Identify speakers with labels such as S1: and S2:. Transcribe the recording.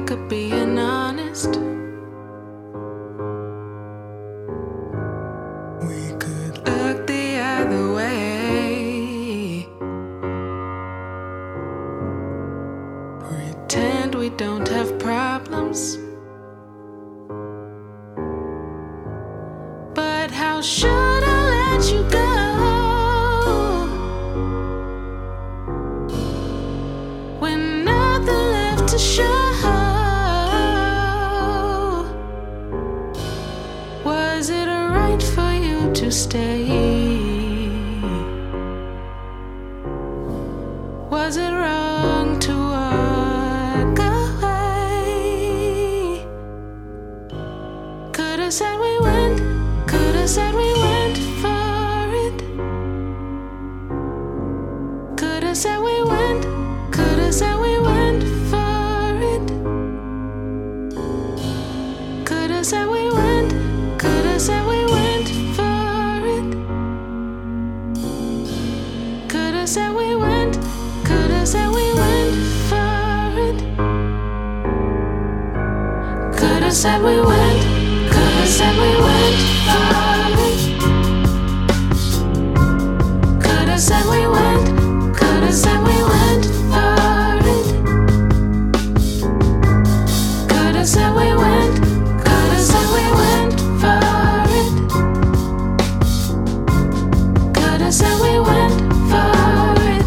S1: sick of being honest. We could look the other way, pretend we don't have problems. But how should I let you go when nothing left to show? Was it right for you to stay? Was it wrong to walk away? Could have said we went, could have said we went for it. Could have said we went, could have said we went for it. Could have said we went, could have said we went for it. Could have said we went, could have said we went for it. Could have said we went, could have said we went for it. Could have said we went, could have said we went for it. Could have said we went, could have said we went for it. Could have said we went for it.